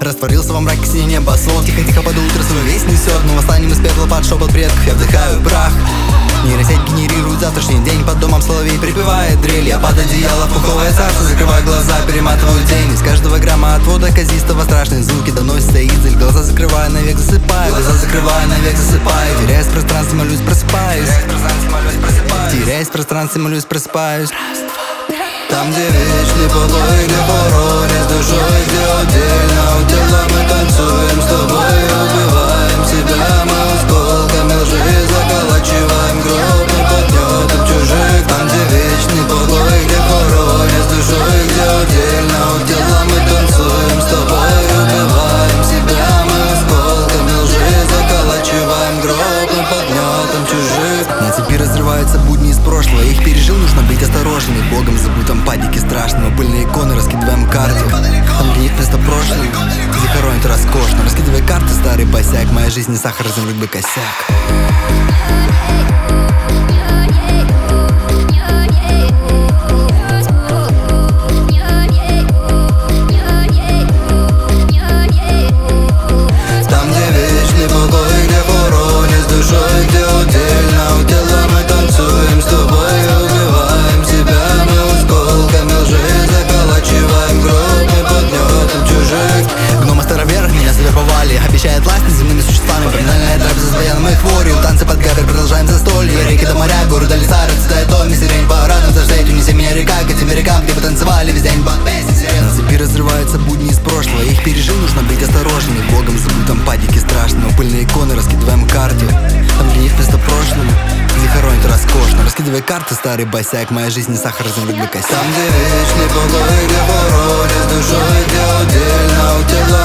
растворился во мраке синий небосвод. Тихо-тихо под утро свою весть несет, мы восстанем из пепла под шепот предков. Я вдыхаю прах. Нейросеть генерирует завтрашний день. Под домом соловей припевает дрель. Я под одеяло в пуховое царство, закрываю глаза, перематываю день. Из каждого грамма отвода казистого страшные звуки доносятся издаль. Глаза закрываю, навек засыпаю. Глаза закрываю, навек засыпаю. Теряюсь в пространстве, молюсь, просыпаюсь. Теряюсь в пространстве, молюсь, просыпаюсь. Там, где вечный покой, где хоронят душой, где отдельно у тела мы танцуем с тобой и убиваем себя. Мы осколками лжи заколачиваем гроб, мы под гнетом чужих. Там, где вечный покой, где хоронят душой, где отдельно у тела мы танцуем с тобой и убиваем себя. Мы осколками лжи заколачиваем гроб, мы под гнетом чужих. На цепи разрываются будни из прошлого, их пережил, нужно быть осторожными. Богом забытом падике страшного, пыльные иконы раскидываем карты. Там, где нет места прошлому, где хоронят роскошно. Раскидывай карты, старый босяк, моя жизнь не сахар, размрут бы косяк. Там, где вечный покой, где хоронят душой, где отдельно у тела мы танцуем с тобой и убиваем себя. Мы осколками лжи заколачиваем гроб, мы под гнетом чужих. Гномы староверх меня завербовали, обещает власть над земными существами. Поминальная трапеза с военной хворью, танцы под гавер, продолжаем застолье. Реки до моря, горы до леса, расцветает доме, сирень по радам заждать. Унеси меня река к этим рекам, где бы танцевали весь день под песни сирен. На цепи разрываются будни из прошлого, их пережил, нужно быть осторожными. Богом забытом падике страшного, пыльные иконы раскидываем карты. Там, где нет места прошлому, где хоронят роскошно. Раскидывай карты, старый босяк, моя жизнь не сахар, размрут бы косяк. Там, где вечный покой, где хоронят душой, где отдельно у тела